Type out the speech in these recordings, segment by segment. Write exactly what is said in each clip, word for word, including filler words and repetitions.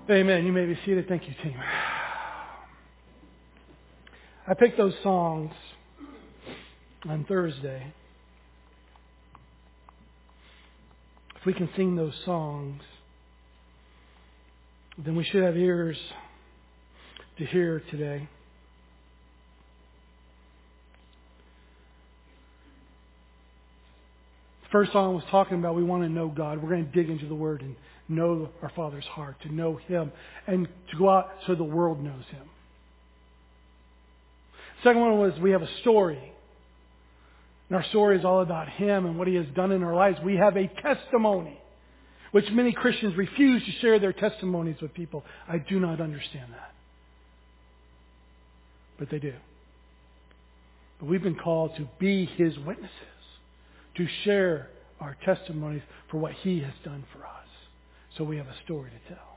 Amen. You may be seated. Thank you, team. I picked those songs on Thursday. If we can sing those songs, then we should have ears to hear today. The first song was talking about we want to know God. We're going to dig into the Word and know our Father's heart, to know Him, and to go out so the world knows Him. Second one was we have a story. And our story is all about Him and what He has done in our lives. We have a testimony, which many Christians refuse to share their testimonies with people. I do not understand that. But they do. But we've been called to be His witnesses, to share our testimonies for what He has done for us. So we have a story to tell.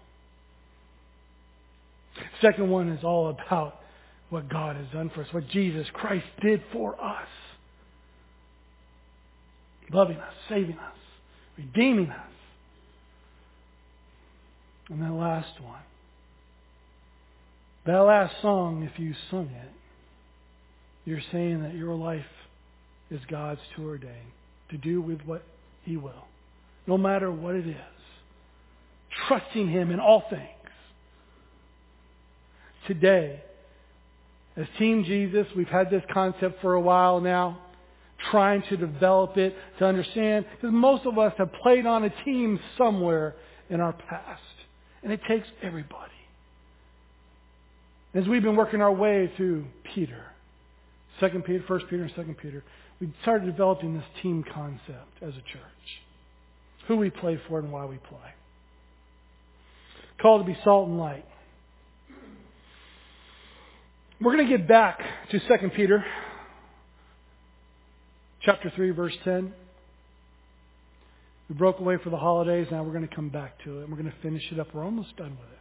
Second one is all about what God has done for us, what Jesus Christ did for us. Loving us, saving us, redeeming us. And that last one. That last song, if you sung it, you're saying that your life is God's to ordain, to do with what He will, no matter what it is. Trusting Him in all things. Today, as Team Jesus, we've had this concept for a while now, trying to develop it, to understand, because most of us have played on a team somewhere in our past. And it takes everybody. As we've been working our way through Peter, Second Peter, First Peter, and Second Peter, we started developing this team concept as a church. Who we play for and why we play. Called to be salt and light. We're going to get back to Second Peter, chapter three, verse ten. We broke away for the holidays. Now we're going to come back to it. And we're going to finish it up. We're almost done with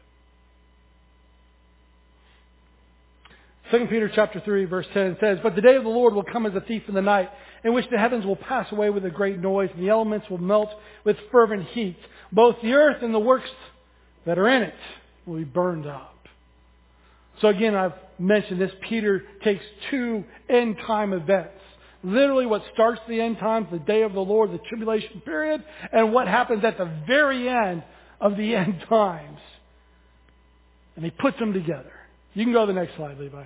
it. Second Peter chapter three, verse ten says, "But the day of the Lord will come as a thief in the night, in which the heavens will pass away with a great noise, and the elements will melt with fervent heat. Both the earth and the works that are in it will be burned up." So again, I've mentioned this. Peter takes two end time events. Literally what starts the end times, the day of the Lord, the tribulation period, and what happens at the very end of the end times. And he puts them together. You can go to the next slide, Levi.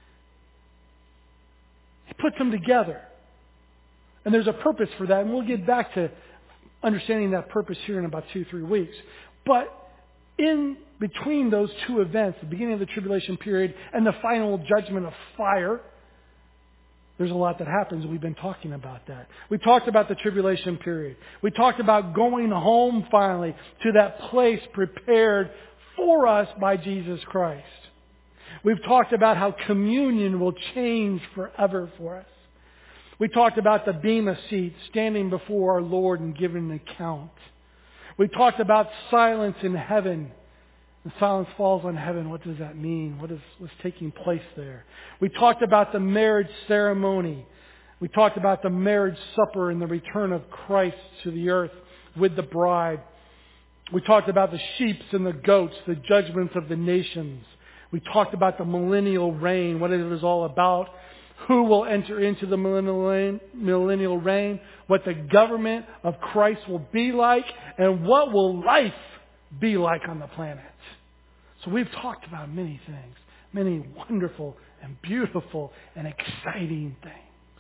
He puts them together. And there's a purpose for that. And we'll get back to understanding that purpose here in about two, three weeks. But in between those two events, the beginning of the tribulation period and the final judgment of fire, there's a lot that happens. We've been talking about that. We talked about the tribulation period. We talked about going home finally to that place prepared for us by Jesus Christ. We've talked about how communion will change forever for us. We talked about the bema seat, standing before our Lord and giving an account. We talked about silence in heaven. And silence falls on heaven. What does that mean? What is what's taking place there? We talked about the marriage ceremony. We talked about the marriage supper and the return of Christ to the earth with the bride. We talked about the sheep and the goats, the judgments of the nations. We talked about the millennial reign, what it is all about, who will enter into the millennial reign, millennial reign, what the government of Christ will be like, and what will life be like on the planet. So we've talked about many things, many wonderful and beautiful and exciting things.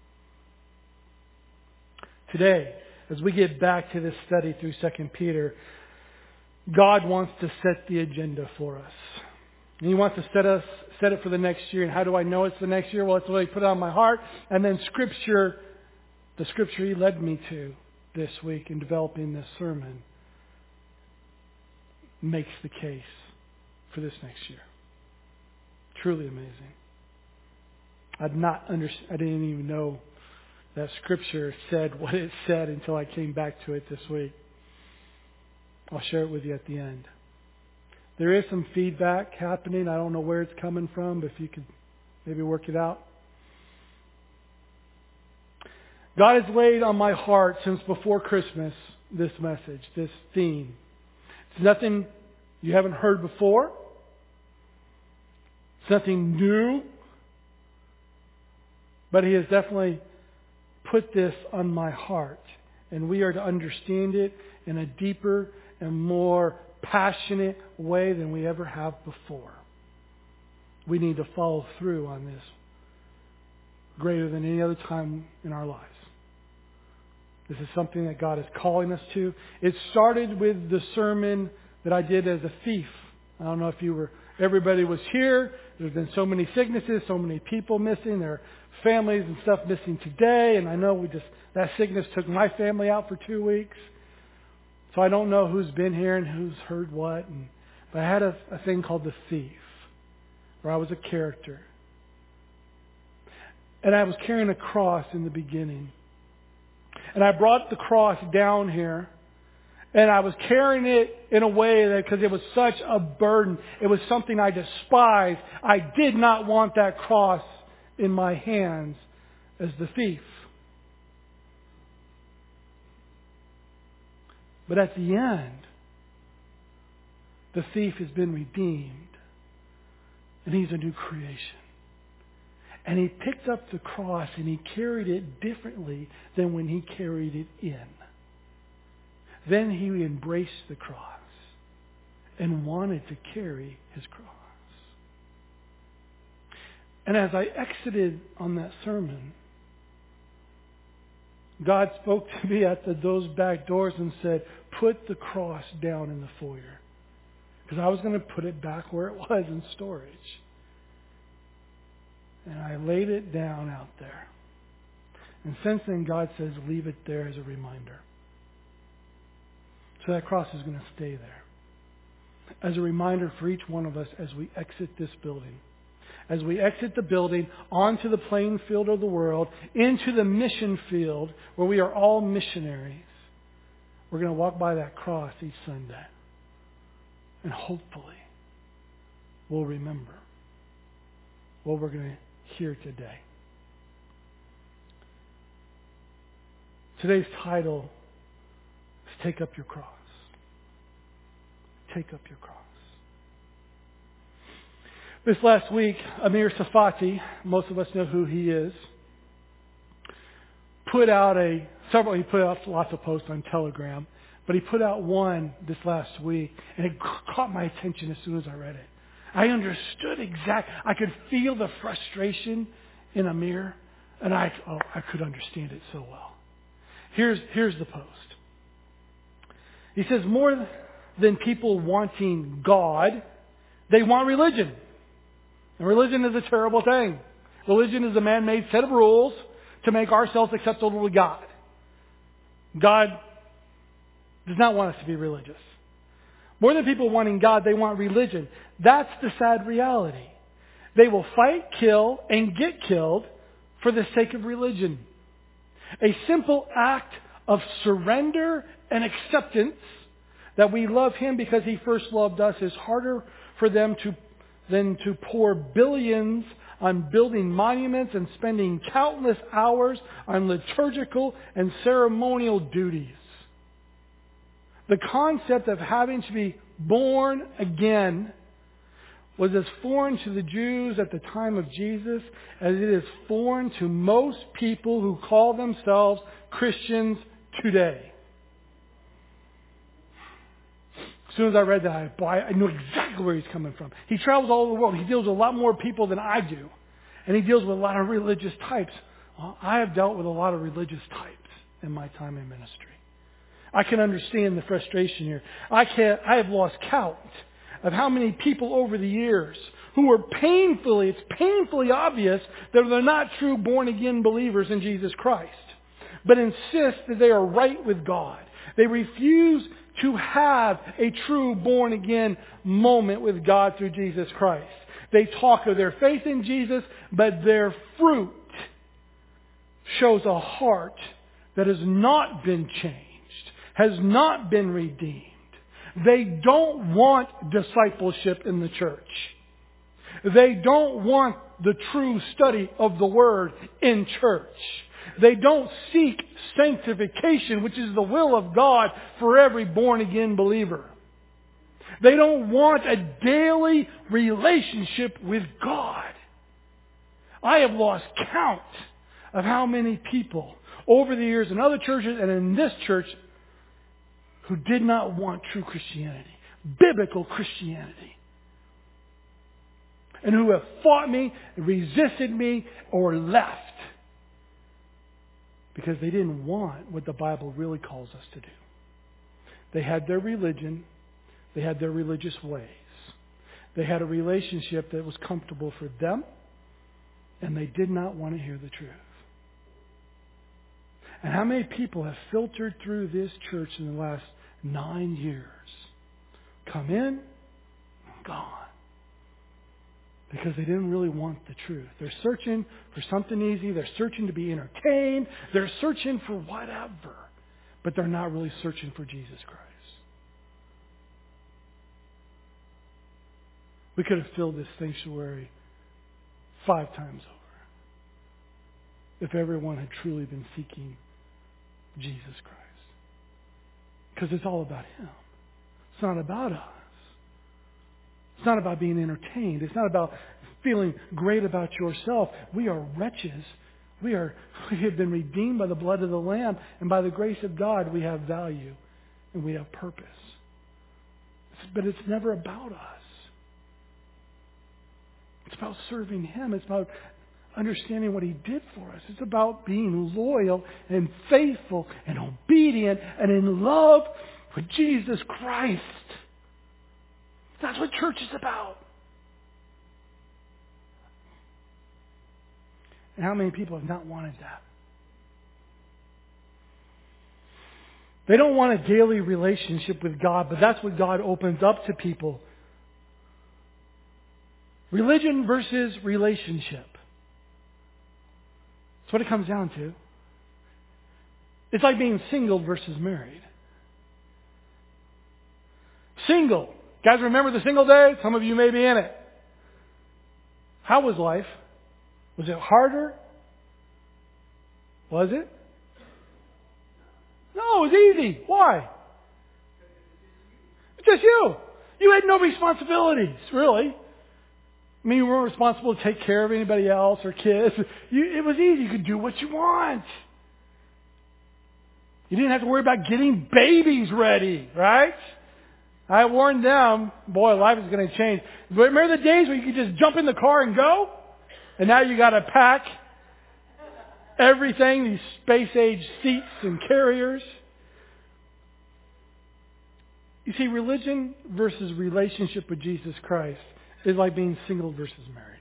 Today, as we get back to this study through Second Peter, God wants to set the agenda for us. And He wants to set us set it for the next year. And how do I know it's the next year? Well, it's what He put on my heart. And then Scripture, the Scripture He led me to this week in developing this sermon, makes the case for this next year. Truly amazing. I'd not under, I didn't even know that Scripture said what it said until I came back to it this week. I'll share it with you at the end. There is some feedback happening. I don't know where it's coming from, but if you could maybe work it out. God has laid on my heart since before Christmas this message, this theme. It's nothing you haven't heard before. It's nothing new. But He has definitely put this on my heart. And we are to understand it in a deeper and more passionate way than we ever have before. We need to follow through on this greater than any other time in our lives. This is something that God is calling us to. It started with the sermon that I did as a thief. I don't know if you were, everybody was here. There's been so many sicknesses, so many people missing. There are families and stuff missing today. And I know we just, that sickness took my family out for two weeks. So I don't know who's been here and who's heard what. And, but I had a, a thing called The Thief, where I was a character. And I was carrying a cross in the beginning. And I brought the cross down here. And I was carrying it in a way that, because it was such a burden, it was something I despised. I did not want that cross in my hands as the thief. But at the end, the thief has been redeemed. And he's a new creation. And he picked up the cross and he carried it differently than when he carried it in. Then he embraced the cross and wanted to carry his cross. And as I exited on that sermon, God spoke to me at the, those back doors and said, put the cross down in the foyer. Because I was going to put it back where it was in storage. And I laid it down out there. And since then, God says, leave it there as a reminder. So that cross is going to stay there. As a reminder for each one of us as we exit this building. As we exit the building onto the playing field of the world, into the mission field where we are all missionaries. We're going to walk by that cross each Sunday. And hopefully, we'll remember what we're going to hear today. Today's title is Take Up Your Cross. Take up your cross. This last week, Amir Safati, most of us know who he is, put out a, several, he put out lots of posts on Telegram, but he put out one this last week, and it caught my attention as soon as I read it. I understood exactly, I could feel the frustration in Amir, and I, oh, I could understand it so well. Here's, here's the post. He says, more than people wanting God, they want religion. And religion is a terrible thing. Religion is a man-made set of rules to make ourselves acceptable to God. God does not want us to be religious. More than people wanting God, they want religion. That's the sad reality. They will fight, kill, and get killed for the sake of religion. A simple act of surrender and acceptance that we love Him because He first loved us is harder for them to than to pour billions on building monuments and spending countless hours on liturgical and ceremonial duties. The concept of having to be born again was as foreign to the Jews at the time of Jesus as it is foreign to most people who call themselves Christians today. As soon as I read that, I, boy, I knew exactly where he's coming from. He travels all over the world. He deals with a lot more people than I do. And he deals with a lot of religious types. Well, I have dealt with a lot of religious types in my time in ministry. I can understand the frustration here. I can't, I have lost count of how many people over the years who are painfully, it's painfully obvious that they're not true born-again believers in Jesus Christ, but insist that they are right with God. They refuse to have a true born-again moment with God through Jesus Christ. They talk of their faith in Jesus, but their fruit shows a heart that has not been changed, has not been redeemed. They don't want discipleship in the church. They don't want the true study of the Word in church. They don't seek sanctification, which is the will of God for every born-again believer. They don't want a daily relationship with God. I have lost count of how many people over the years in other churches and in this church who did not want true Christianity, biblical Christianity, and who have fought me, resisted me, or left because they didn't want what the Bible really calls us to do. They had their religion. They had their religious ways. They had a relationship that was comfortable for them, and they did not want to hear the truth. And how many people have filtered through this church in the last nine years? Come in, gone. Because they didn't really want the truth. They're searching for something easy. They're searching to be entertained. They're searching for whatever. But they're not really searching for Jesus Christ. We could have filled this sanctuary five times over if everyone had truly been seeking Jesus Christ. Because it's all about Him. It's not about us. It's not about being entertained. It's not about feeling great about yourself. We are wretches. We are, we have been redeemed by the blood of the Lamb, and by the grace of God we have value and we have purpose. But it's never about us. It's about serving Him. It's about understanding what He did for us. It's about being loyal and faithful and obedient and in love with Jesus Christ. That's what church is about. And how many people have not wanted that? They don't want a daily relationship with God, but that's what God opens up to people. Religion versus relationship. That's what it comes down to. It's like being single versus married. Single. Guys, remember the single days? Some of you may be in it. How was life? Was it harder? Was it? No, it was easy. Why? Just you. You had no responsibilities, really. I mean, you weren't responsible to take care of anybody else or kids. You, it was easy. You could do what you want. You didn't have to worry about getting babies ready, right? I warned them, boy, life is going to change. But remember the days where you could just jump in the car and go? And now you got to pack everything, these space-age seats and carriers. You see, religion versus relationship with Jesus Christ is like being single versus married.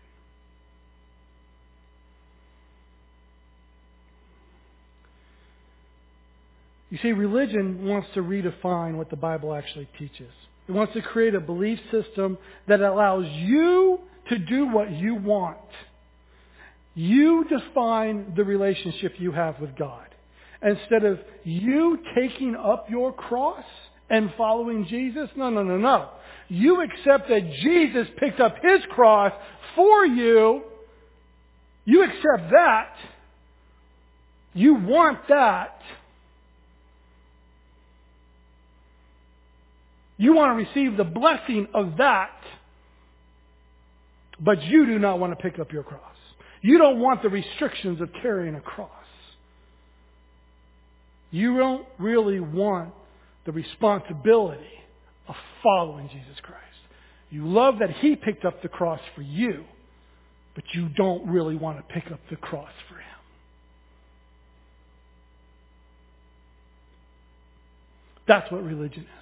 You see, religion wants to redefine what the Bible actually teaches. It wants to create a belief system that allows you to do what you want. You define the relationship you have with God. Instead of you taking up your cross and following Jesus, no, no, no, no. You accept that Jesus picked up His cross for you. You accept that. You want that. You want to receive the blessing of that. But you do not want to pick up your cross. You don't want the restrictions of carrying a cross. You don't really want the responsibility of following Jesus Christ. You love that He picked up the cross for you, but you don't really want to pick up the cross for Him. That's what religion is.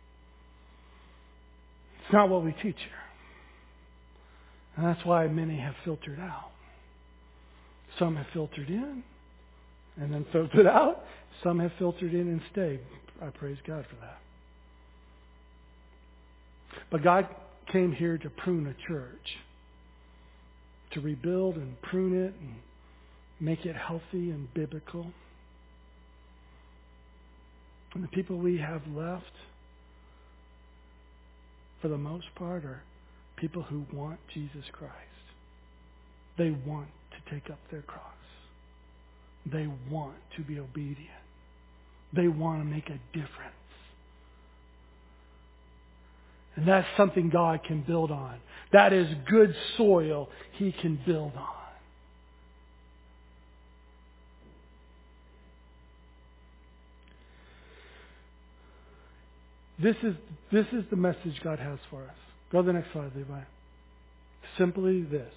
It's not what we teach here. And that's why many have filtered out. Some have filtered in and then filtered out. Some have filtered in and stayed. I praise God for that. But God came here to prune a church, to rebuild and prune it and make it healthy and biblical. And the people we have left, for the most part, are people who want Jesus Christ. They want to take up their cross. They want to be obedient. They want to make a difference. And that's something God can build on. That is good soil He can build on. This is, this is the message God has for us. Go to the next slide, Levi. Simply this.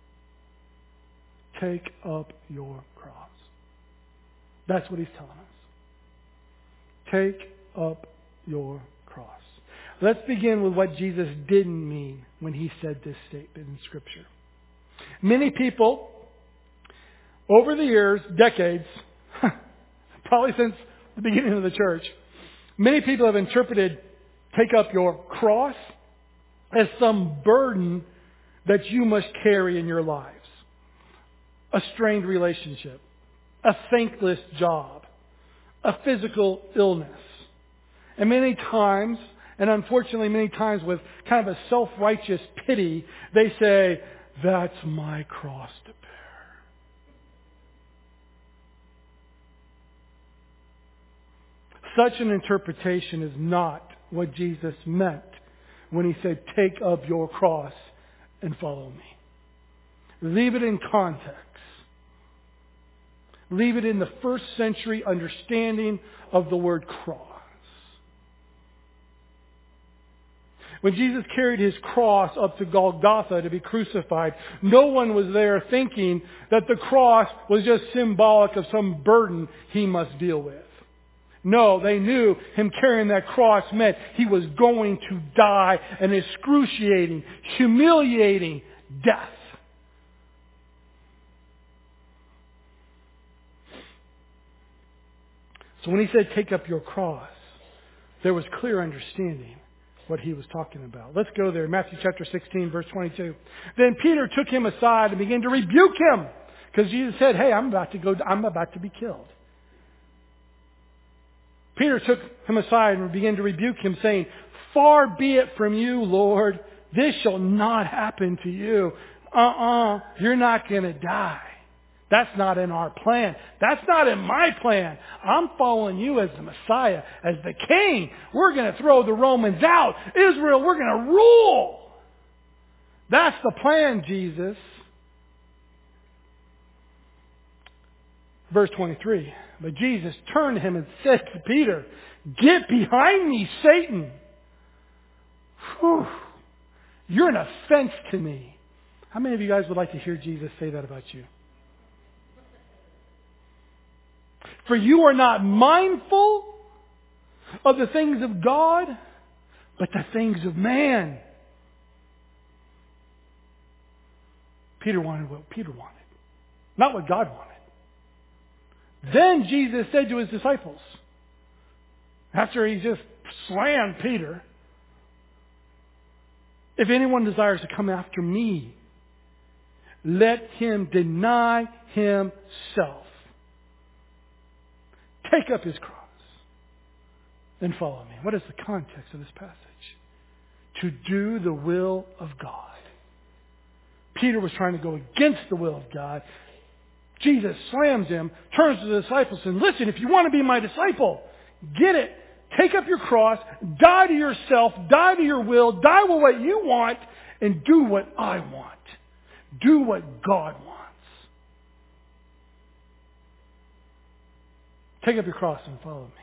Take up your cross. That's what He's telling us. Take up your cross. Let's begin with what Jesus didn't mean when He said this statement in Scripture. Many people, over the years, decades, probably since the beginning of the church, many people have interpreted take up your cross as some burden that you must carry in your lives. A strained relationship, a thankless job, a physical illness. And many times, and unfortunately many times with kind of a self-righteous pity, they say, that's my cross to bear. Such an interpretation is not what Jesus meant when He said, take up your cross and follow me. Leave it in context. Leave it in the first century understanding of the word cross. When Jesus carried His cross up to Golgotha to be crucified, no one was there thinking that the cross was just symbolic of some burden He must deal with. No, they knew Him carrying that cross meant He was going to die an excruciating, humiliating death. So when He said, take up your cross, there was clear understanding what He was talking about. Let's go there. Matthew chapter sixteen, verse twenty-two. Then Peter took Him aside and began to rebuke Him. Because Jesus said, hey, I'm about to go, I'm about to be killed. Peter took Him aside and began to rebuke Him, saying, far be it from you, Lord. This shall not happen to you. Uh-uh. You're not going to die. That's not in our plan. That's not in my plan. I'm following you as the Messiah, as the King. We're going to throw the Romans out. Israel, we're going to rule. That's the plan, Jesus. Verse twenty-three. But Jesus turned to Him and said to Peter, get behind me, Satan. Whew. You're an offense to me. How many of you guys would like to hear Jesus say that about you? For you are not mindful of the things of God, but the things of man. Peter wanted what Peter wanted, not what God wanted. Then Jesus said to His disciples, after He just slammed Peter, if anyone desires to come after me, let him deny himself. Take up his cross and follow me. What is the context of this passage? To do the will of God. Peter was trying to go against the will of God. Jesus slams him, turns to the disciples and listen, if you want to be my disciple, get it. Take up your cross, die to yourself, die to your will, die with what you want, and do what I want. Do what God wants. Take up your cross and follow me.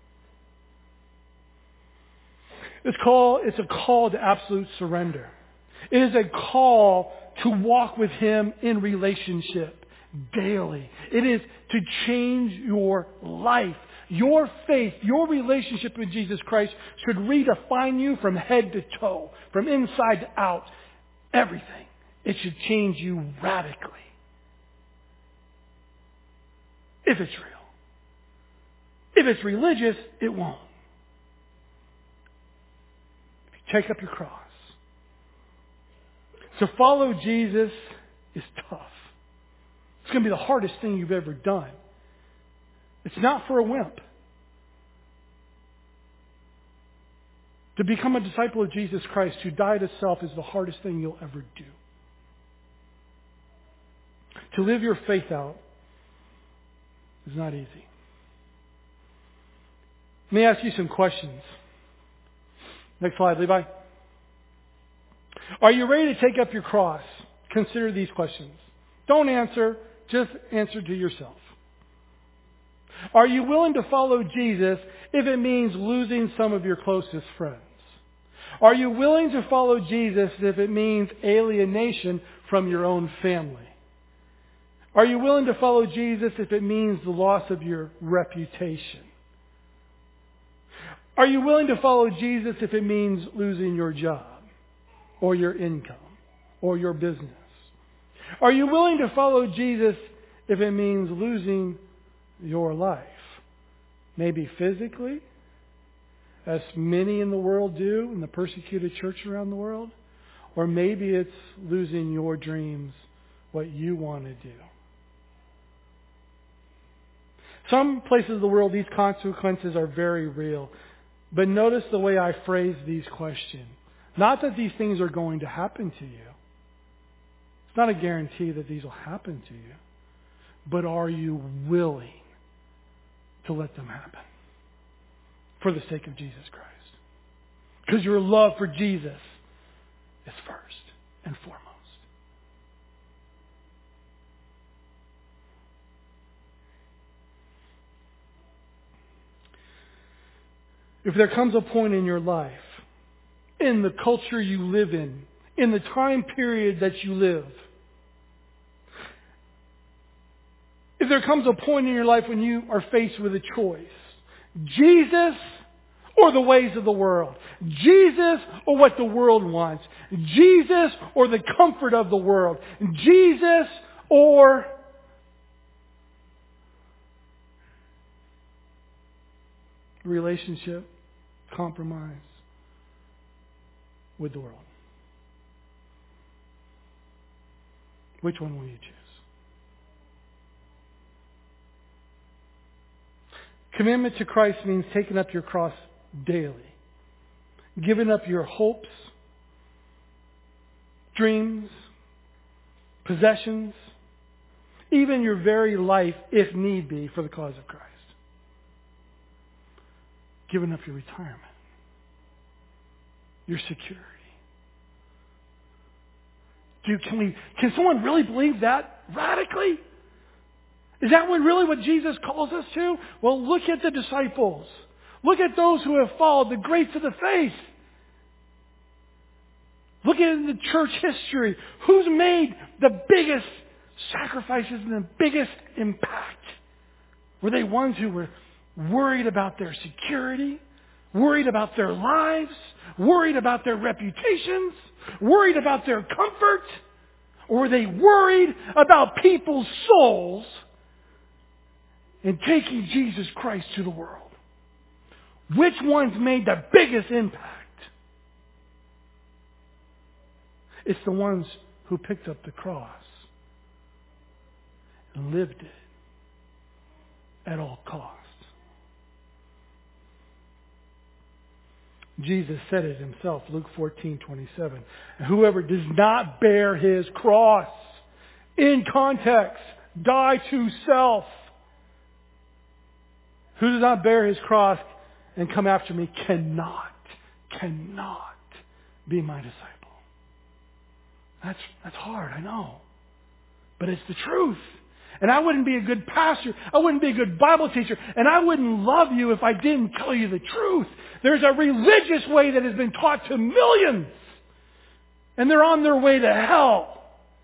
It's called, it's a call to absolute surrender. It is a call to walk with Him in relationship daily. It is to change your life. Your faith, your relationship with Jesus Christ should redefine you from head to toe, from inside to out. Everything. It should change you radically. If it's real. If it's religious, it won't. Take up your cross. To follow Jesus is tough. It's going to be the hardest thing you've ever done. It's not for a wimp. To become a disciple of Jesus Christ who died to self is the hardest thing you'll ever do. To live your faith out is not easy. Let me ask you some questions. Next slide, Levi. Are you ready to take up your cross? Consider these questions. Don't answer, just answer to yourself. Are you willing to follow Jesus if it means losing some of your closest friends? Are you willing to follow Jesus if it means alienation from your own family? Are you willing to follow Jesus if it means the loss of your reputation? Are you willing to follow Jesus if it means losing your job or your income or your business? Are you willing to follow Jesus if it means losing your life? Maybe physically, as many in the world do in the persecuted church around the world. Or maybe it's losing your dreams, what you want to do. Some places of the world, these consequences are very real. But notice the way I phrase these questions. Not that these things are going to happen to you. It's not a guarantee that these will happen to you. But are you willing to let them happen for the sake of Jesus Christ? Because your love for Jesus is first and foremost. If there comes a point in your life, in the culture you live in, in the time period that you live, if there comes a point in your life when you are faced with a choice, Jesus or the ways of the world, Jesus or what the world wants, Jesus or the comfort of the world, Jesus or relationship, compromise with the world. Which one will you choose? Commitment to Christ means taking up your cross daily. Giving up your hopes, dreams, possessions, even your very life, if need be, for the cause of Christ. Giving up your retirement, your security. Dude, can we, can someone really believe that radically? Is that what really what Jesus calls us to? Well, look at the disciples. Look at those who have followed the greats of the faith. Look at the church history. Who's made the biggest sacrifices and the biggest impact? Were they ones who were worried about their security, worried about their lives, worried about their reputations, worried about their comfort? Or were they worried about people's souls and taking Jesus Christ to the world? Which ones made the biggest impact? It's the ones who picked up the cross and lived it at all costs. Jesus said it himself, Luke fourteen twenty-seven. Whoever does not bear his cross, in context, die to self. Who does not bear his cross and come after me cannot, cannot be my disciple. That's, that's hard, I know. But it's the truth. And I wouldn't be a good pastor. I wouldn't be a good Bible teacher. And I wouldn't love you if I didn't tell you the truth. There's a religious way that has been taught to millions. And they're on their way to hell.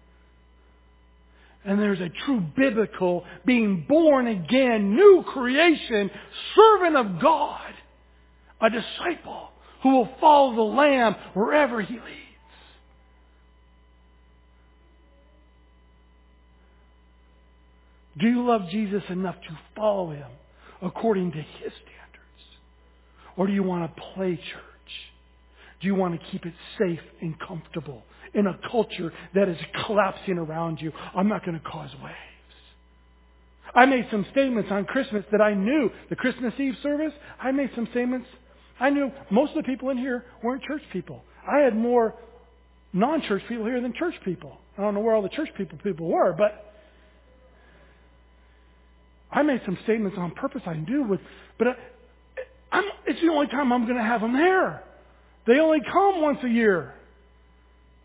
And there's a true biblical, being born again, new creation, servant of God, a disciple who will follow the Lamb wherever he leads. Do you love Jesus enough to follow him according to his standards? Or do you want to play church? Do you want to keep it safe and comfortable in a culture that is collapsing around you? I'm not going to cause waves. I made some statements on Christmas that I knew. The Christmas Eve service, I made some statements. I knew most of the people in here weren't church people. I had more non-church people here than church people. I don't know where all the church people people were, but I made some statements on purpose. I knew with, but I, I'm, it's the only time I'm going to have them there. They only come once a year.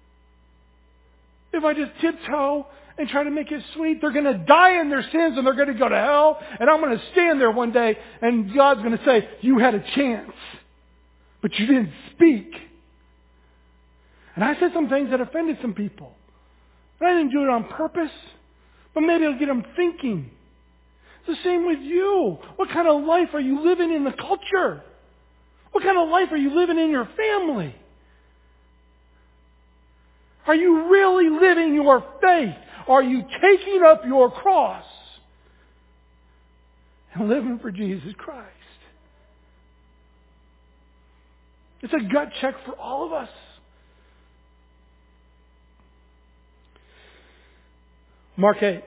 If I just tiptoe and try to make it sweet, they're going to die in their sins and they're going to go to hell. And I'm going to stand there one day and God's going to say, you had a chance, but you didn't speak. And I said some things that offended some people. And I didn't do it on purpose, but maybe it'll get them thinking. It's the same with you. What kind of life are you living in the culture? What kind of life are you living in your family? Are you really living your faith? Are you taking up your cross and living for Jesus Christ? It's a gut check for all of us. Mark eight.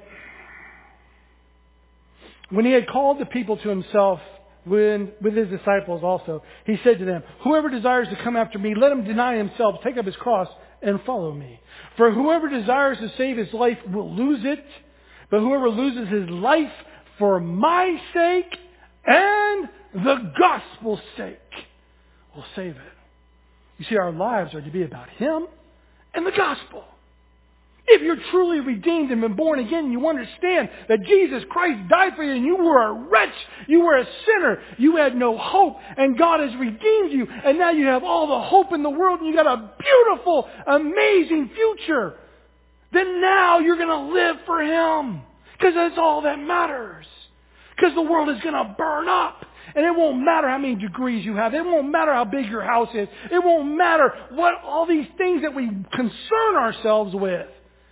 When he had called the people to himself, when, with his disciples also, he said to them, whoever desires to come after me, let him deny himself, take up his cross, and follow me. For whoever desires to save his life will lose it, but whoever loses his life for my sake and the gospel's sake will save it. You see, our lives are to be about him and the gospel. If you're truly redeemed and been born again, you understand that Jesus Christ died for you and you were a wretch, you were a sinner, you had no hope, and God has redeemed you, and now you have all the hope in the world and you got a beautiful, amazing future. Then now you're going to live for him, because that's all that matters. Because the world is going to burn up. And it won't matter how many degrees you have. It won't matter how big your house is. It won't matter what all these things that we concern ourselves with.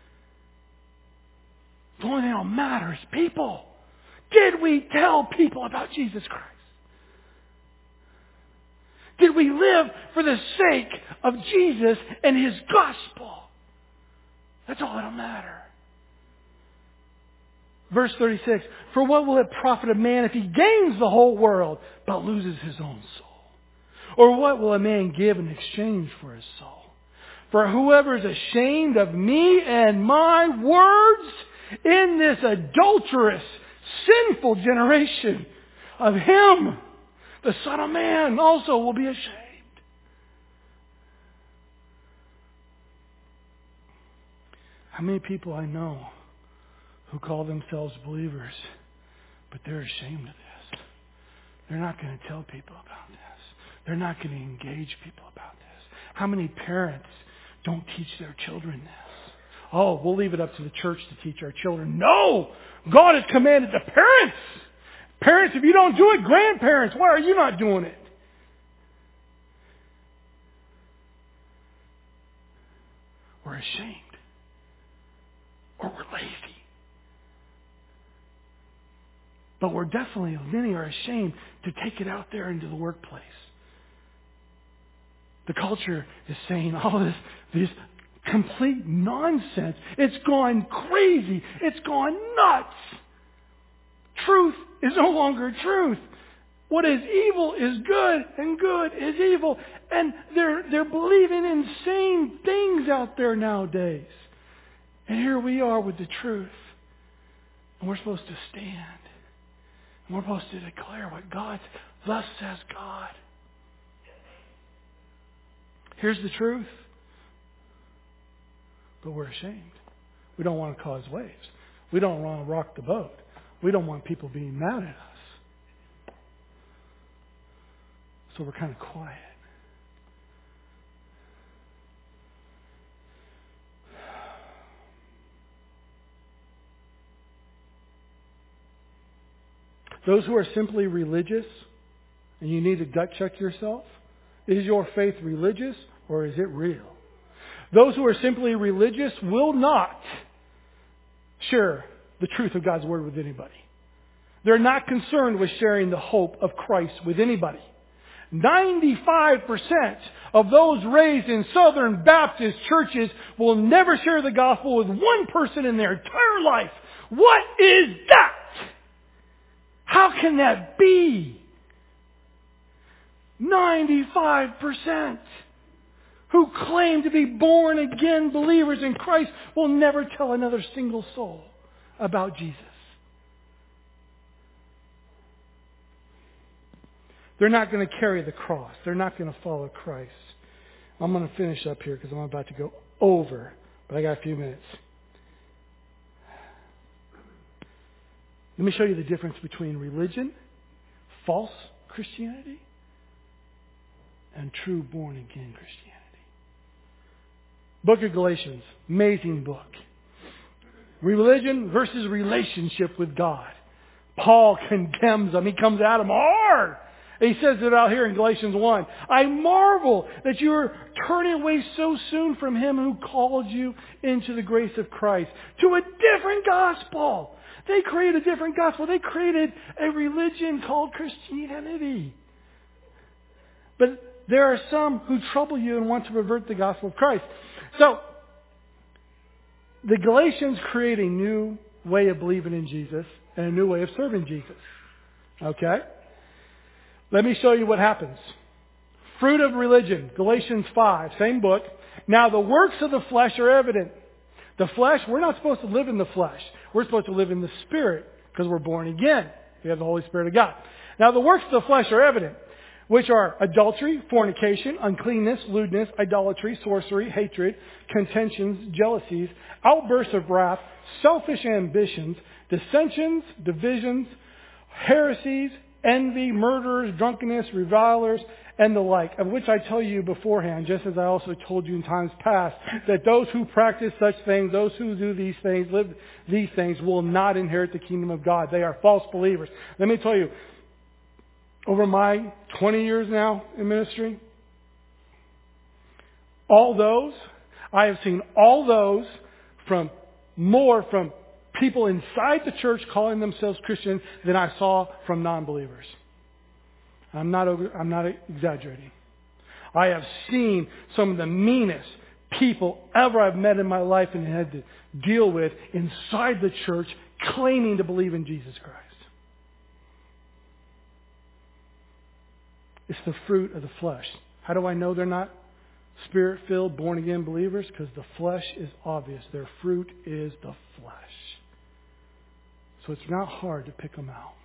The only thing that matters is people. Did we tell people about Jesus Christ? Did we live for the sake of Jesus and his gospel? That's all that'll matter. Verse thirty-six, for what will it profit a man if he gains the whole world but loses his own soul? Or what will a man give in exchange for his soul? For whoever is ashamed of me and my words in this adulterous, sinful generation, of him, the Son of Man, also will be ashamed. How many people I know who call themselves believers, but they're ashamed of this. They're not going to tell people about this. They're not going to engage people about this. How many parents don't teach their children this? Oh, we'll leave it up to the church to teach our children. No! God has commanded the parents. Parents, if you don't do it, grandparents, why are you not doing it? We're ashamed. Or we're lazy. But we're definitely, many are ashamed to take it out there into the workplace. The culture is saying all this, this complete nonsense. It's gone crazy. It's gone nuts. Truth is no longer truth. What is evil is good, and good is evil. And they're, they're believing insane things out there nowadays. And here we are with the truth. And we're supposed to stand. And we're supposed to declare what God, thus says God. Here's the truth. But we're ashamed. We don't want to cause waves. We don't want to rock the boat. We don't want people being mad at us. So we're kind of quiet. Those who are simply religious, and you need to gut check yourself, is your faith religious or is it real? Those who are simply religious will not share the truth of God's Word with anybody. They're not concerned with sharing the hope of Christ with anybody. ninety-five percent of those raised in Southern Baptist churches will never share the gospel with one person in their entire life. What is that? How can that be? ninety-five percent who claim to be born again believers in Christ will never tell another single soul about Jesus. They're not going to carry the cross. They're not going to follow Christ. I'm going to finish up here because I'm about to go over but I got a few minutes. Let me show you the difference between religion, false Christianity, and true born-again Christianity. Book of Galatians, amazing book. Religion versus relationship with God. Paul condemns them. He comes at them hard. He says it out here in Galatians one. I marvel that you are turning away so soon from Him who called you into the grace of Christ to a different gospel. They created a different gospel. They created a religion called Christianity. But there are some who trouble you and want to pervert the gospel of Christ. So, the Galatians create a new way of believing in Jesus and a new way of serving Jesus. Okay? Let me show you what happens. Fruit of religion, Galatians five, same book. Now the works of the flesh are evident. The flesh, we're not supposed to live in the flesh. We're supposed to live in the Spirit because we're born again. We have the Holy Spirit of God. Now the works of the flesh are evident, which are adultery, fornication, uncleanness, lewdness, idolatry, sorcery, hatred, contentions, jealousies, outbursts of wrath, selfish ambitions, dissensions, divisions, heresies, envy, murderers, drunkenness, revilers, and the like, of which I tell you beforehand, just as I also told you in times past, that those who practice such things, those who do these things, live these things, will not inherit the kingdom of God. They are false believers. Let me tell you, over my twenty years now in ministry, all those, I have seen all those from more from people inside the church calling themselves Christians than I saw from non-believers. I'm not over, I'm not exaggerating. I have seen some of the meanest people ever I've met in my life and had to deal with inside the church claiming to believe in Jesus Christ. It's the fruit of the flesh. How do I know they're not Spirit-filled, born-again believers? Because the flesh is obvious. Their fruit is the flesh. So it's not hard to pick them out.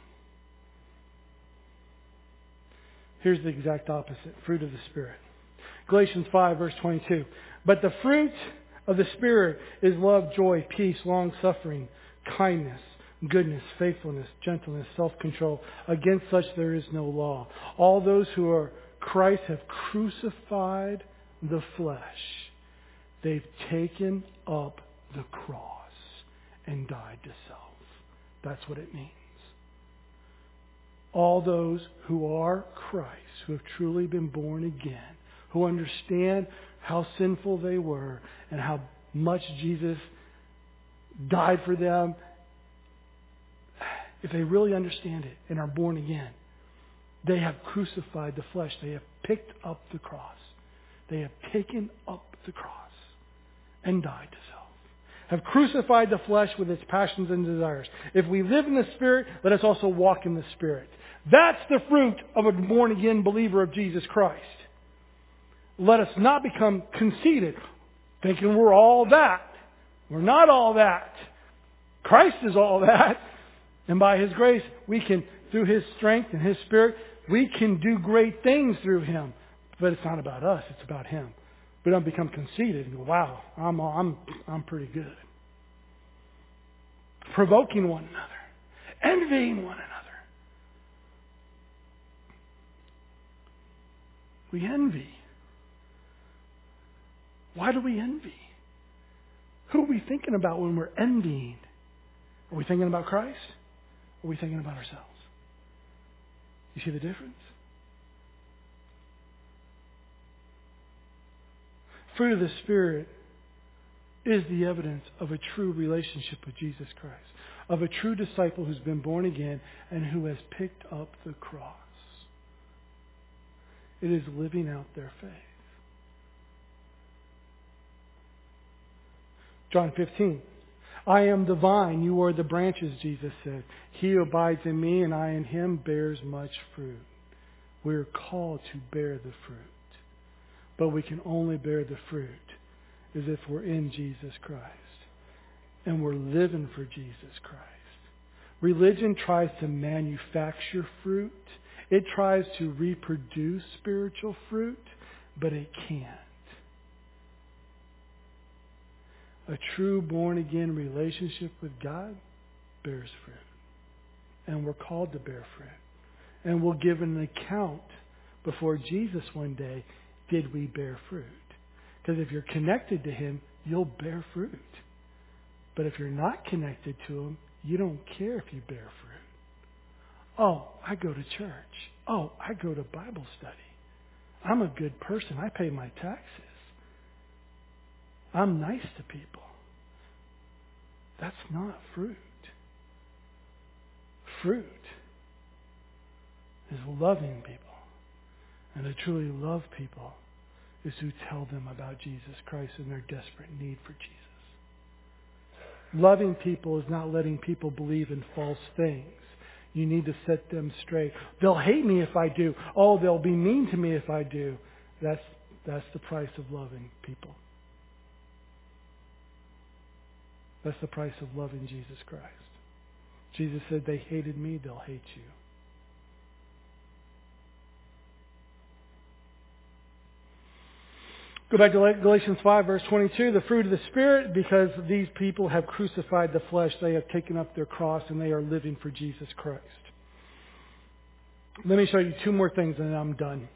Here's the exact opposite. Fruit of the Spirit. Galatians five, verse twenty-two. But the fruit of the Spirit is love, joy, peace, long-suffering, kindness, goodness, faithfulness, gentleness, self-control. Against such there is no law. All those who are Christ have crucified the flesh. They've taken up the cross and died to self. That's what it means. All those who are Christ, who have truly been born again, who understand how sinful they were and how much Jesus died for them, if they really understand it and are born again, they have crucified the flesh. They have picked up the cross. They have taken up the cross and died to self. Have crucified the flesh with its passions and desires. If we live in the Spirit, let us also walk in the Spirit. That's the fruit of a born-again believer of Jesus Christ. Let us not become conceited, thinking we're all that. We're not all that. Christ is all that. And by His grace, we can, through His strength and His Spirit, we can do great things through Him. But it's not about us, it's about Him. We don't become conceited and go, wow, I'm, I'm, I'm pretty good. Provoking one another. Envying one another. We envy. Why do we envy? Who are we thinking about when we're envying? Are we thinking about Christ? Or are we thinking about ourselves? You see the difference? Fruit of the Spirit is the evidence of a true relationship with Jesus Christ, of a true disciple who's been born again and who has picked up the cross. It is living out their faith. John fifteen. I am the vine, you are the branches, Jesus said. He who abides in me and I in him bears much fruit. We are called to bear the fruit. But we can only bear the fruit as if we're in Jesus Christ. And we're living for Jesus Christ. Religion tries to manufacture fruit. It tries to reproduce spiritual fruit, but it can't. A true born-again relationship with God bears fruit. And we're called to bear fruit. And we'll give an account before Jesus one day, did we bear fruit? Because if you're connected to Him, you'll bear fruit. But if you're not connected to Him, you don't care if you bear fruit. Oh, I go to church. Oh, I go to Bible study. I'm a good person. I pay my taxes. I'm nice to people. That's not fruit. Fruit is loving people. And to truly love people is to tell them about Jesus Christ and their desperate need for Jesus. Loving people is not letting people believe in false things. You need to set them straight. They'll hate me if I do. Oh, they'll be mean to me if I do. That's, that's the price of loving people. That's the price of loving Jesus Christ. Jesus said, they hated me, they'll hate you. Go back to Galatians five, verse twenty-two. The fruit of the Spirit, because these people have crucified the flesh, they have taken up their cross and they are living for Jesus Christ. Let me show you two more things and then I'm done.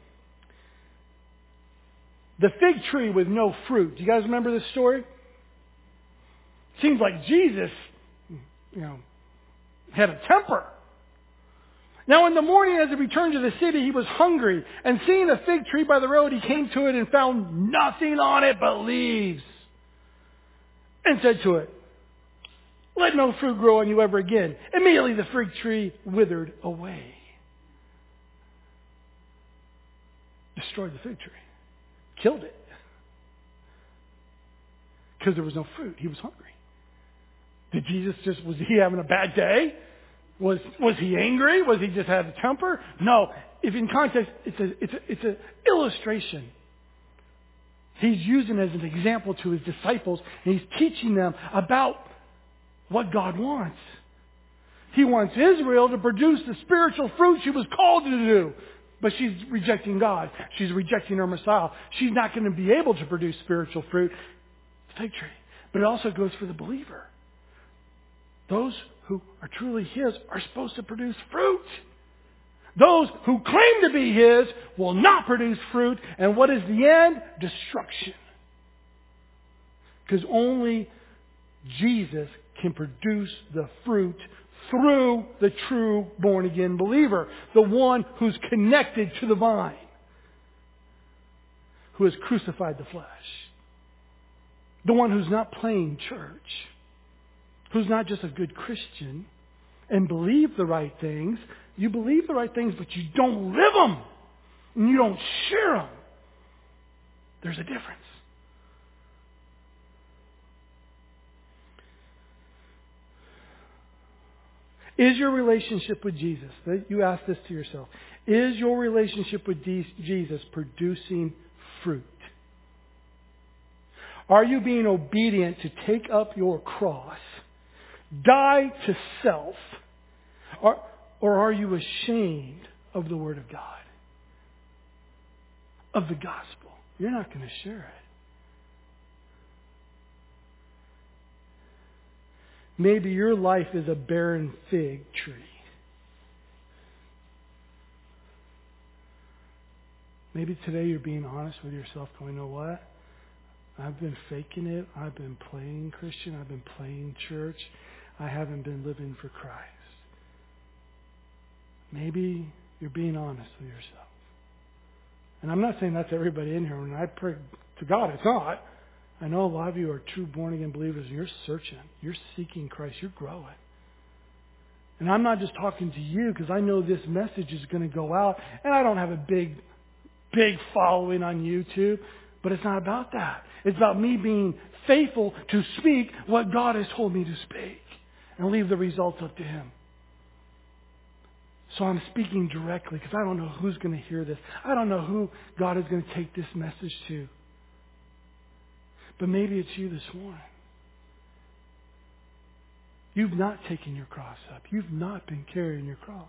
The fig tree with no fruit. Do you guys remember this story? Seems like Jesus, you know, had a temper. Now in the morning as he returned to the city, he was hungry. And seeing a fig tree by the road, he came to it and found nothing on it but leaves. And said to it, let no fruit grow on you ever again. Immediately the fig tree withered away. Destroyed the fig tree. Killed it. Because there was no fruit. He was hungry. Did Jesus just, was he having a bad day? Was was he angry? Was he just had a temper? No. If in context, it's a it's a it's an illustration. He's using it as an example to his disciples, and he's teaching them about what God wants. He wants Israel to produce the spiritual fruit she was called to do. But she's rejecting God. She's rejecting her Messiah. She's not going to be able to produce spiritual fruit. Fig tree. But it also goes for the believer. Those who are truly His are supposed to produce fruit. Those who claim to be His will not produce fruit. And what is the end? Destruction. Because only Jesus can produce the fruit through the true born-again believer. The one who's connected to the vine. Who has crucified the flesh. The one who's not playing church. Who's not just a good Christian and believe the right things. You believe the right things, but you don't live them. And you don't share them. There's a difference. Is your relationship with Jesus, you ask this to yourself, is your relationship with Jesus producing fruit? Are you being obedient to take up your cross? Die to self? Or, or are you ashamed of the Word of God? Of the gospel? You're not going to share it. Maybe your life is a barren fig tree. Maybe today you're being honest with yourself, going, you know what? I've been faking it. I've been playing Christian. I've been playing church. I haven't been living for Christ. Maybe you're being honest with yourself. And I'm not saying that's everybody in here. When I pray to God, it's not. I know a lot of you are true born-again believers. And you're searching. You're seeking Christ. You're growing. And I'm not just talking to you because I know this message is going to go out. And I don't have a big, big following on YouTube. But it's not about that. It's about me being faithful to speak what God has told me to speak. And leave the results up to Him. So I'm speaking directly because I don't know who's going to hear this. I don't know who God is going to take this message to. But maybe it's you this morning. You've not taken your cross up. You've not been carrying your cross.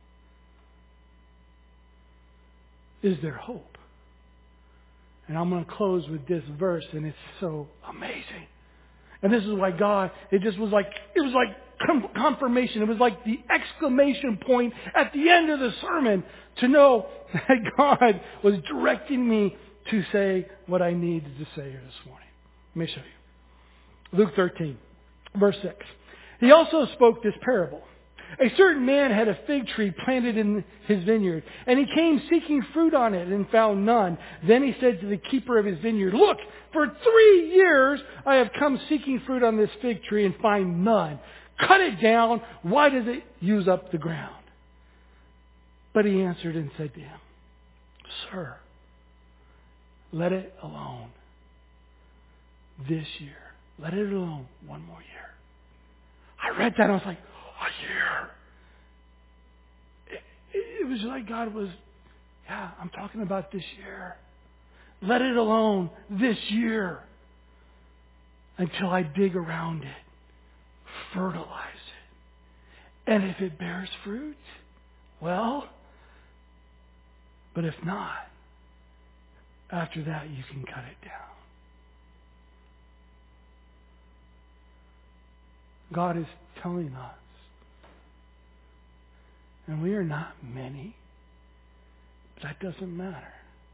Is there hope? And I'm going to close with this verse, and it's so amazing. And this is why God, it just was like, it was like com- confirmation. It was like the exclamation point at the end of the sermon to know that God was directing me to say what I needed to say here this morning. Let me show you. Luke thirteen, verse six. He also spoke this parable. A certain man had a fig tree planted in his vineyard, and he came seeking fruit on it and found none. Then he said to the keeper of his vineyard, "Look, for three years I have come seeking fruit on this fig tree and find none. Cut it down. Why does it use up the ground?" But he answered and said to him, "Sir, let it alone this year. Let it alone one more year." I read that and I was like, a year. It, it, it was like God was, yeah, I'm talking about this year. Let it alone this year until I dig around it, fertilize it. And if it bears fruit, well, but if not, after that you can cut it down. God is telling us, and we are not many, but that doesn't matter.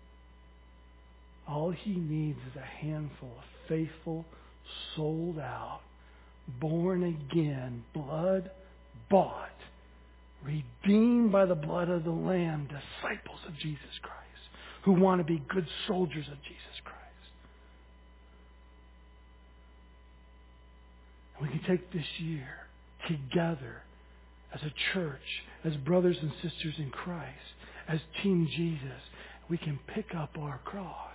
All He needs is a handful of faithful, sold out, born again, blood bought, redeemed by the blood of the Lamb, disciples of Jesus Christ, who want to be good soldiers of Jesus Christ. And we can take this year together as a church, as brothers and sisters in Christ, as Team Jesus. We can pick up our cross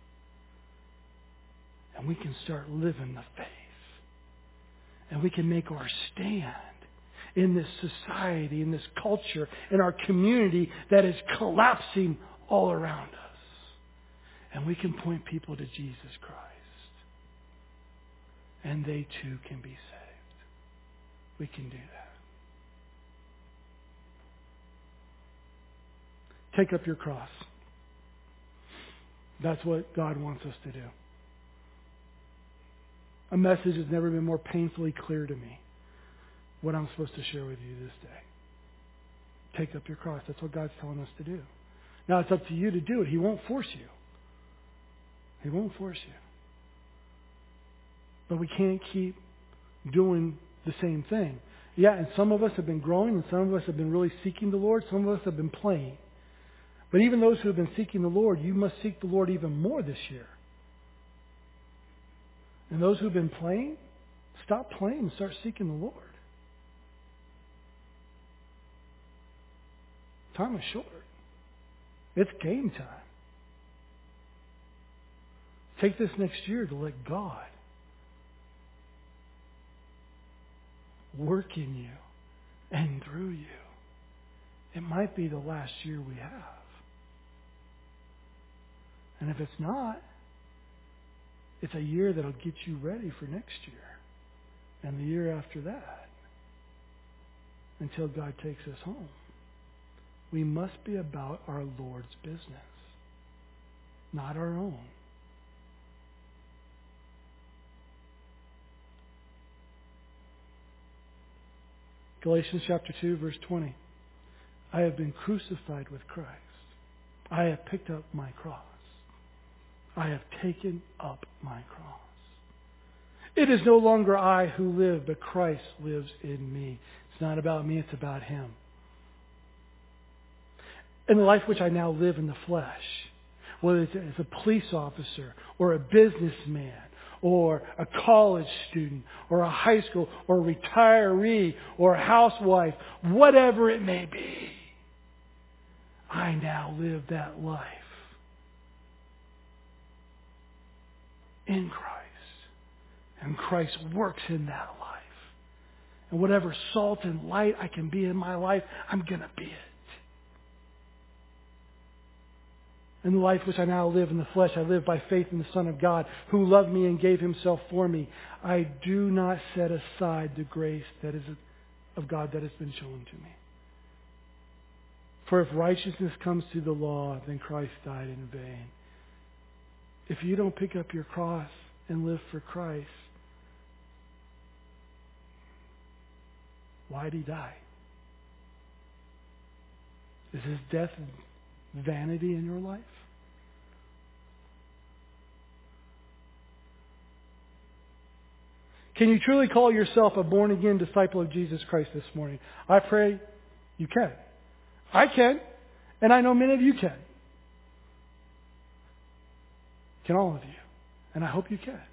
and we can start living the faith. And we can make our stand in this society, in this culture, in our community that is collapsing all around us. And we can point people to Jesus Christ. And they too can be saved. We can do that. Take up your cross. That's what God wants us to do. A message has never been more painfully clear to me. What I'm supposed to share with you this day. Take up your cross. That's what God's telling us to do. Now it's up to you to do it. He won't force you. He won't force you. But we can't keep doing the same thing. Yeah, and some of us have been growing, and some of us have been really seeking the Lord. Some of us have been playing. But even those who have been seeking the Lord, you must seek the Lord even more this year. And those who have been playing, stop playing and start seeking the Lord. Time is short. It's game time. Take this next year to let God work in you and through you. It might be the last year we have. And if it's not, it's a year that'll get you ready for next year and the year after that until God takes us home. We must be about our Lord's business, not our own. Galatians chapter two, verse twenty. I have been crucified with Christ. I have picked up my cross. I have taken up my cross. It is no longer I who live, but Christ lives in me. It's not about me, it's about Him. In the life which I now live in the flesh, whether it's as a police officer or a businessman or a college student or a high school or a retiree or a housewife, whatever it may be, I now live that life in Christ. And Christ works in that life. And whatever salt and light I can be in my life, I'm going to be it. In the life which I now live in the flesh, I live by faith in the Son of God, who loved me and gave Himself for me. I do not set aside the grace that is of God that has been shown to me. For if righteousness comes through the law, then Christ died in vain. If you don't pick up your cross and live for Christ, Why did he die? Is his death vanity in your life? Can you truly call yourself a born-again disciple of Jesus Christ this morning? I pray you can. I can, and I know many of you can. Can all of you? And I hope you can.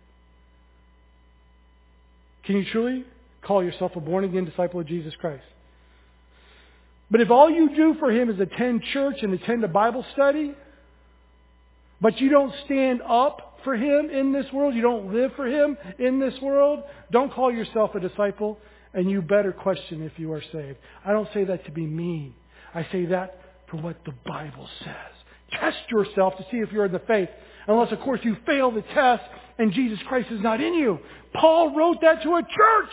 Can you truly call yourself a born-again disciple of Jesus Christ? But if all you do for Him is attend church and attend a Bible study, but you don't stand up for Him in this world, you don't live for Him in this world, don't call yourself a disciple, and you better question if you are saved. I don't say that to be mean. I say that for what the Bible says. Test yourself to see if you're in the faith. Unless, of course, you fail the test and Jesus Christ is not in you. Paul wrote that to a church.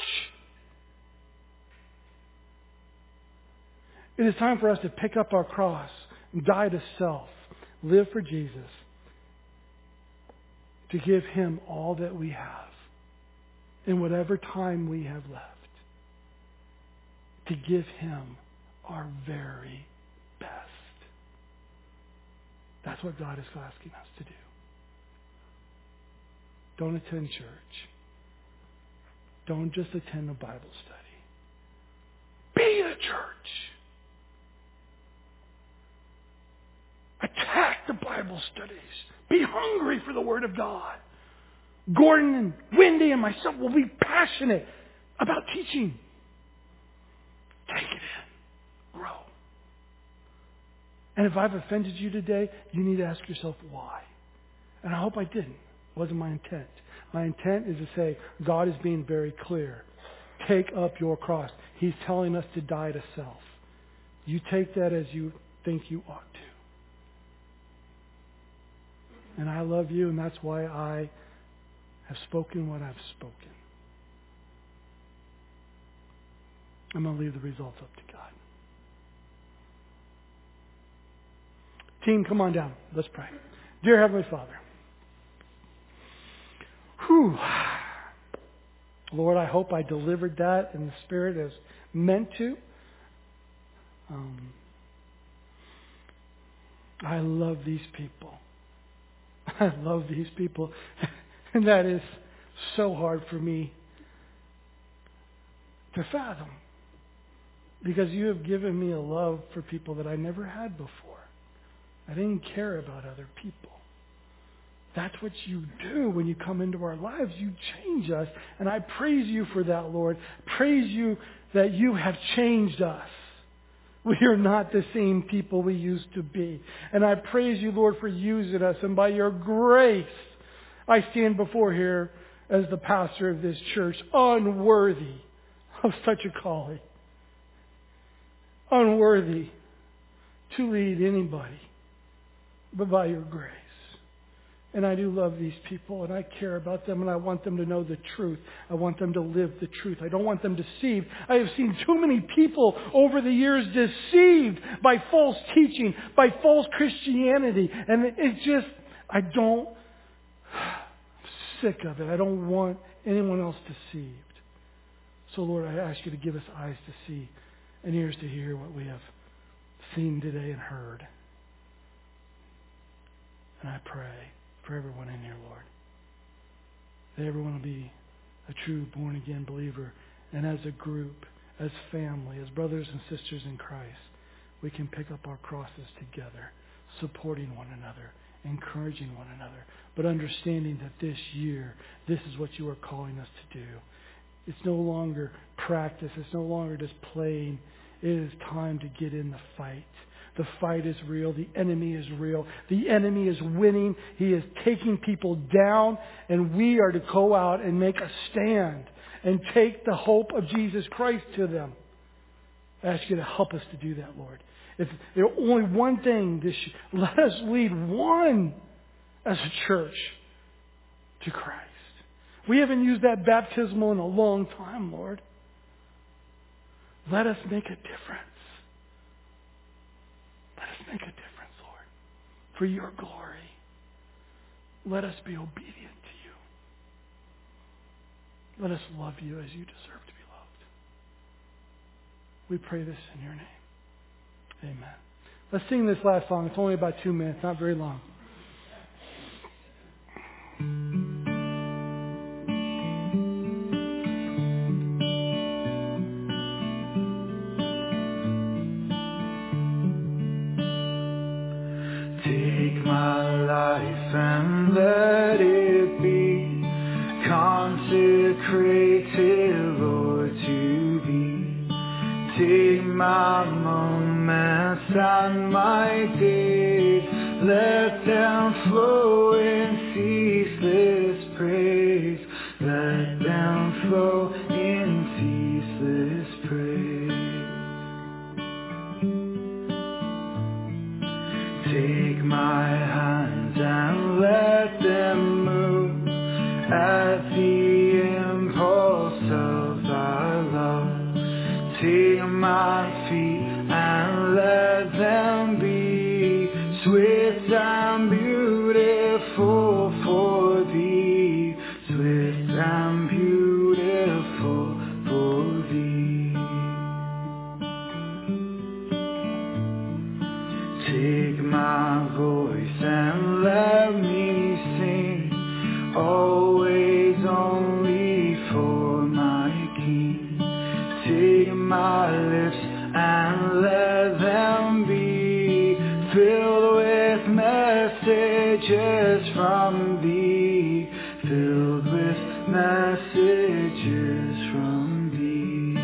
It is time for us to pick up our cross and die to self. Live for Jesus. To give Him all that we have in whatever time we have left. To give Him our very best. That's what God is asking us to do. Don't attend church. Don't just attend a Bible study. Be a church. Attack the Bible studies. Be hungry for the Word of God. Gordon and Wendy and myself will be passionate about teaching. Take it in. Grow. And if I've offended you today, you need to ask yourself why. And I hope I didn't. It wasn't my intent. My intent is to say, God is being very clear. Take up your cross. He's telling us to die to self. You take that as you think you ought to. And I love you, and that's why I have spoken what I've spoken. I'm going to leave the results up to God. Team, come on down. Let's pray. Dear Heavenly Father, whew, Lord, I hope I delivered that in the Spirit as meant to. Um, I love these people. I love these people. And that is so hard for me to fathom. Because you have given me a love for people that I never had before. I didn't care about other people. That's what you do when you come into our lives. You change us. And I praise you for that, Lord. Praise you that you have changed us. We are not the same people we used to be. And I praise you, Lord, for using us. And by your grace, I stand before here as the pastor of this church, unworthy of such a calling. Unworthy to lead anybody, but by your grace. And I do love these people, and I care about them, and I want them to know the truth. I want them to live the truth. I don't want them deceived. I have seen too many people over the years deceived by false teaching, by false Christianity. And it's just, I don't, I'm sick of it. I don't want anyone else deceived. So Lord, I ask you to give us eyes to see and ears to hear what we have seen today and heard. And I pray for everyone in here, Lord, that everyone will be a true born-again believer. And as a group, as family, as brothers and sisters in Christ, we can pick up our crosses together, supporting one another, encouraging one another, but understanding that this year, this is what you are calling us to do. It's no longer practice. It's no longer just playing. It is time to get in the fight. The fight is real. The enemy is real. The enemy is winning. He is taking people down, and we are to go out and make a stand and take the hope of Jesus Christ to them. I ask you to help us to do that, Lord. If there's only one thing this year, let us lead one as a church to Christ. We haven't used that baptismal in a long time, Lord. Let us make a difference. Let us make a difference, Lord, for your glory. Let us be obedient to you. Let us love you as you deserve to be loved. We pray this in your name. Amen. Let's sing this last song. It's only about two minutes, not very long. Take my life and let it be consecrated, Lord, to Thee. Take my moments and my days, let them flow in ceaseless praise. Let them flow in ceaseless praise. Take my hands and let them move at the impulse of Thy love. Take my feet and let them be swift and beautiful for Thee, swift and beautiful for Thee. Take my voice and let me sing, always only for my King. Take my lips and let them be filled with messages from Thee, filled with messages from Thee.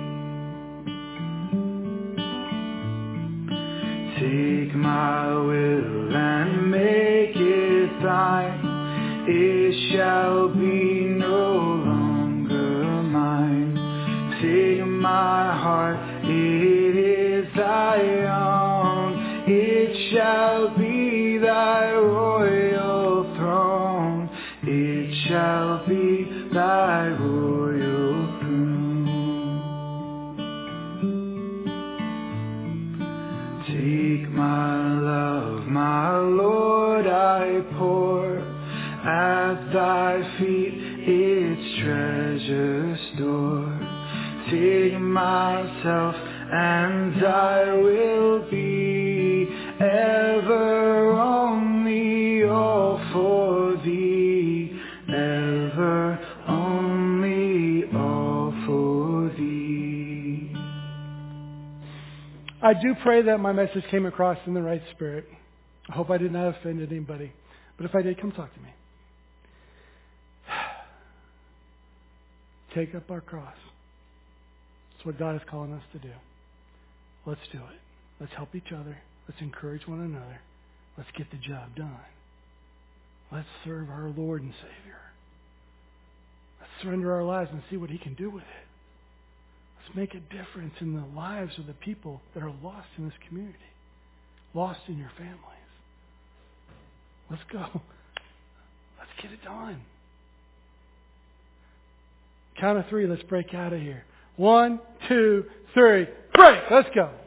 Take my will and make it Thine, it shall be no longer mine. Take my heart, it is Thy own, it shall be Thy royal throne, it shall be Thy royal throne. Take my love, my Lord, I pour at Thy feet its treasure store. Take myself and I will be ever only all for Thee, ever only all for Thee. I do pray that my message came across in the right spirit. I hope I did not offend anybody. But if I did, come talk to me. Take up our cross. That's what God is calling us to do. Let's do it. Let's help each other. Let's encourage one another. Let's get the job done. Let's serve our Lord and Savior. Let's surrender our lives and see what He can do with it. Let's make a difference in the lives of the people that are lost in this community, lost in your families. Let's go. Let's get it done. Count of three, let's break out of here. One, two, three, break! Let's go.